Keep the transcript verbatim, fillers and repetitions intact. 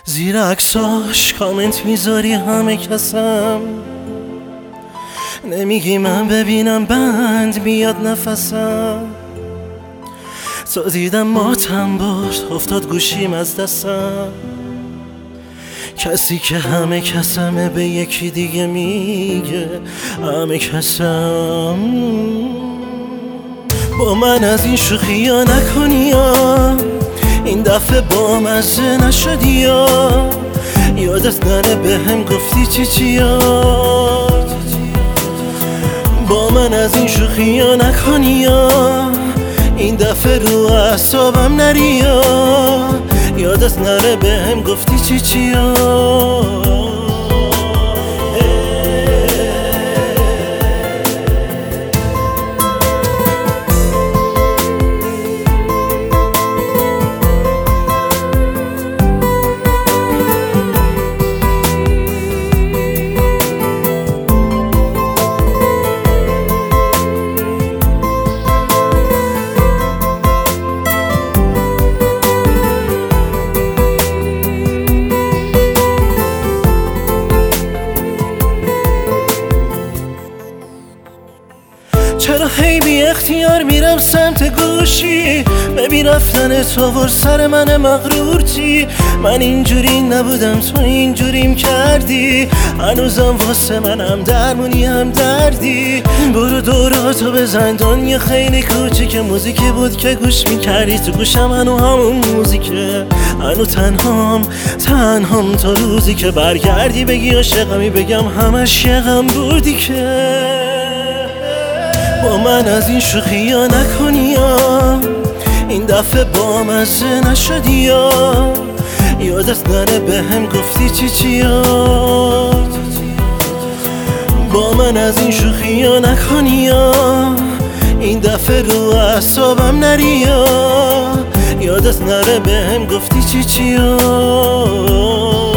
زیر عکساش کامنت میذاری همه کسم، نمیگی من ببینم بند بیاد نفسم. تا دیدم ماتم برد افتاد گوشیم از دستم، کسی که همه کسمه به یکی دیگه میگه همه کسم. با من از این شوخی ها نکنی یا این دفعه با مزه نشدی یا یادت نره به هم گفتی چی چیا. با من از این شوخی ها نکنی یا این دفعه رو اعصابم نری یا یادت نره به هم گفتی چی چیا. چرا هی بی اختیار میرم سمت گوشی، ببین رفتن تو ور سر من مغرور چی. من اینجوری نبودم تو اینجوریم کردی، هنوزم واسه منم درمونی هم دردی. برو دوراتو بزن دنیا خیلی کوچیکه، موزیکی بود که گوش میکردی تو گوشم هنو همون موزیکه. هنو تنهام تنهام تا روزی که برگردی بگی عاشقمی بگم همش یه غم بودی که. با من از این شوخی ها نکنی یا این دفعه با مزه نشدی یا یادت نره به هم گفتی چی چیا. با من از این شوخی ها نکنی یا این دفعه رو اعصابم نری یا یادت نره به هم گفتی چی چیا.